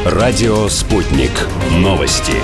Радио «Спутник». Новости.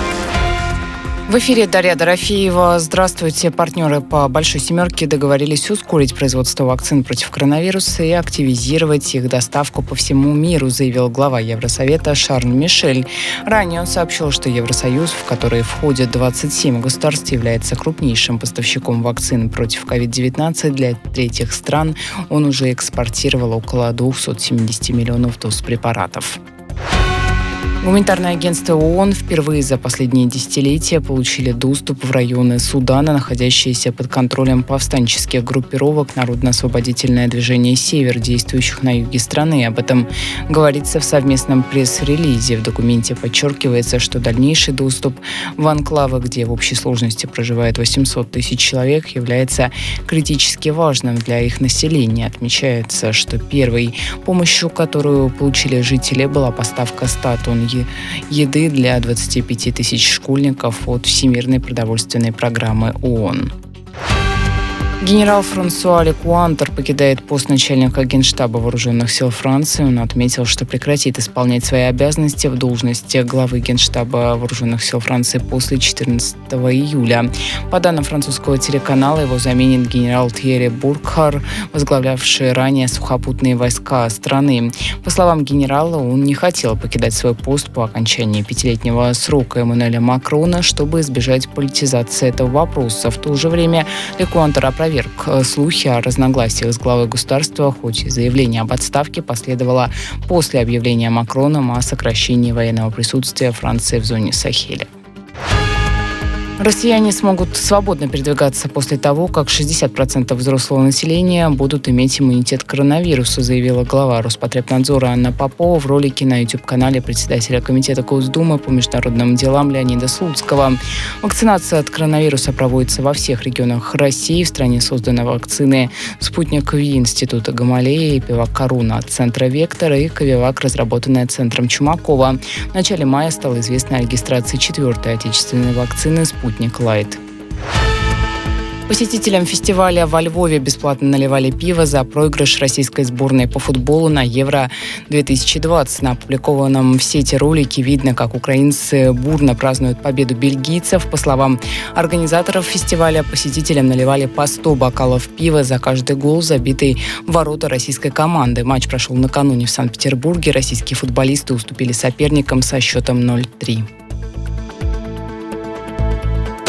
В эфире Дарья Дорофеева. Здравствуйте. Партнеры по «Большой семерке» договорились ускорить производство вакцин против коронавируса и активизировать их доставку по всему миру, заявил глава Евросовета Шарль Мишель. Ранее он сообщил, что Евросоюз, в который входят 27 государств, является крупнейшим поставщиком вакцин против COVID-19 для третьих стран. Он уже экспортировал около 270 миллионов доз препаратов. Гуманитарное агентство ООН впервые за последние десятилетия получили доступ в районы Судана, находящиеся под контролем повстанческих группировок Народно-освободительное движение «Север», действующих на юге страны. Об этом говорится в совместном пресс-релизе. В документе подчеркивается, что дальнейший доступ в анклавы, где в общей сложности проживает 800 тысяч человек, является критически важным для их населения. Отмечается, что первой помощью, которую получили жители, была поставка 100 тонн еды для 25 тысяч школьников от Всемирной продовольственной программы ООН. Генерал Франсуа Лекуантер покидает пост начальника Генштаба Вооруженных сил Франции. Он отметил, что прекратит исполнять свои обязанности в должности главы Генштаба Вооруженных сил Франции после 14 июля. По данным французского телеканала, его заменит генерал Тьерри Буркхар, возглавлявший ранее сухопутные войска страны. По словам генерала, он не хотел покидать свой пост по окончании пятилетнего срока Эммануэля Макрона, чтобы избежать политизации этого вопроса. В то же время Лекуантер опроверг слухи о разногласиях с главой государства, хоть и заявление об отставке последовало после объявления Макроном о сокращении военного присутствия Франции в зоне Сахеля. Россияне смогут свободно передвигаться после того, как 60% взрослого населения будут иметь иммунитет к коронавирусу, заявила глава Роспотребнадзора Анна Попова в ролике на YouTube-канале председателя Комитета Госдумы по международным делам Леонида Слуцкого. Вакцинация от коронавируса проводится во всех регионах России. В стране созданы вакцины «Спутник Ви» Института Гамалеи, «Пивак Коруна» от Центра Вектор и «Ковивак», разработанная Центром Чумакова. В начале мая стало известно о регистрации 4-й отечественной вакцины «Спутник Лайт». Посетителям фестиваля во Львове бесплатно наливали пиво за проигрыш российской сборной по футболу на Евро-2020. На опубликованном в сети ролике видно, как украинцы бурно празднуют победу бельгийцев. По словам организаторов фестиваля, посетителям наливали по 100 бокалов пива за каждый гол, забитый в ворота российской команды. Матч прошел накануне в Санкт-Петербурге. Российские футболисты уступили соперникам со счетом 0-3.